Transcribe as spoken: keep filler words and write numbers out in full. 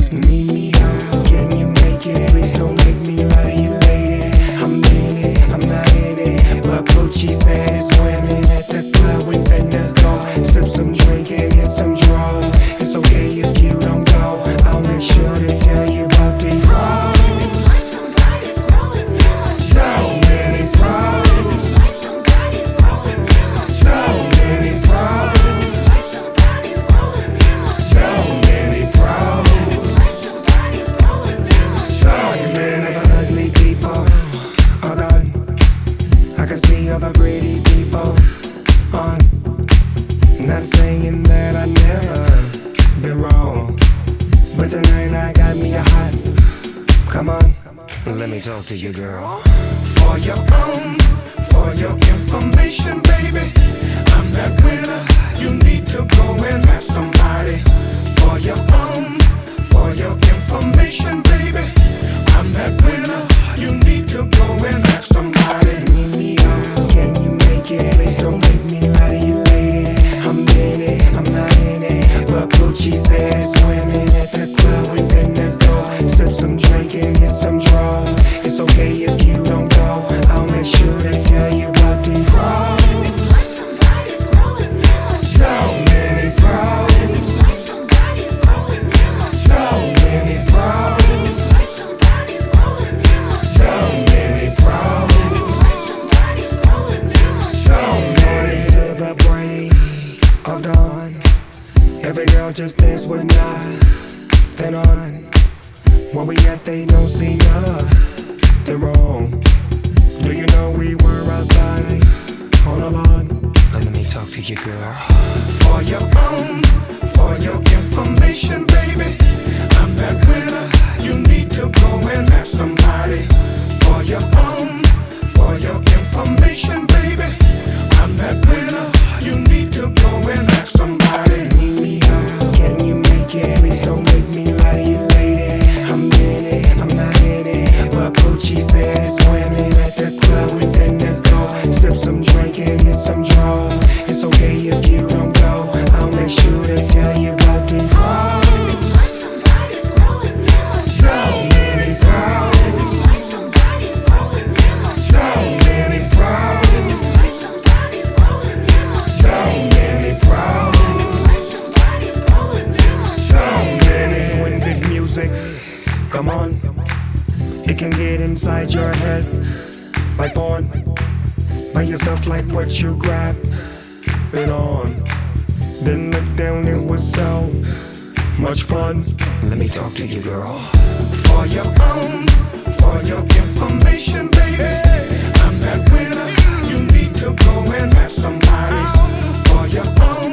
Meet me out, can you make it? Please don't make me lie to you, lady. I'm in it, I'm not in it, but Gucci says women at the club, we finna go. Sip some drink and hit some draw. It's okay if you don't go, I'll make sure to tell you about these pros. It's like somebody's growing up. So many pros. It's like somebody's growing up. So many pros. It's like somebody's growing up. So many pros. It's like somebody's growing up. So many ugly people. Hold on, I can see all the pretty people on. Not saying that I never been wrong, but tonight I got me a hot. Come on, let me talk to you, girl. For your own, for your information, baby, I'm that winner. You need to go and have somebody. For your own, for your information, baby, I'm that winner. You need to go and have somebody. Meet me out, can you make it? Please don't make me lie to you, lady. I'm in it, I'm not in it, but Gucci says women at the club, we finna go. Sip some drink and hit some draw. It's okay if you don't go, I'll make sure to tell you about these pros. It's like somebody's growing up. So many pros. It's like somebody's growing up. So many pros. It's like somebody's growing up. So many pros. It's like somebody's growing up. So many to the break of dawn. Every girl just dance with nothing on. Where we at, they don't see nothing wrong. Do you know we were outside on the lawn? Now let me talk to you, girl. For your own, for your information, baby, I'm that winner. You need to go and have somebody. For your own, for your information, baby, I'm that winner. You need to go and have somebody. Meet me out, can you make it? Please don't make me lie to you, lady. I'm in it, I'm not in it, but Gucci says women at the club, we finna go. Sip some drink and hit some draw. It's okay if you don't go, I'll make sure to tell you about these pros. It's like somebody's growing up. So many pros. It's like somebody's growing up. So many pros. It's like somebody's growing up. So many pros. It's like somebody's growing up. So many. When big music, come on, it can get inside your head like porn. By yourself like what you grab it on. Then look down, it was so much fun. Let me talk to you, girl. For your own, for your information, baby, I'm that winner. You need to go and have somebody. For your own.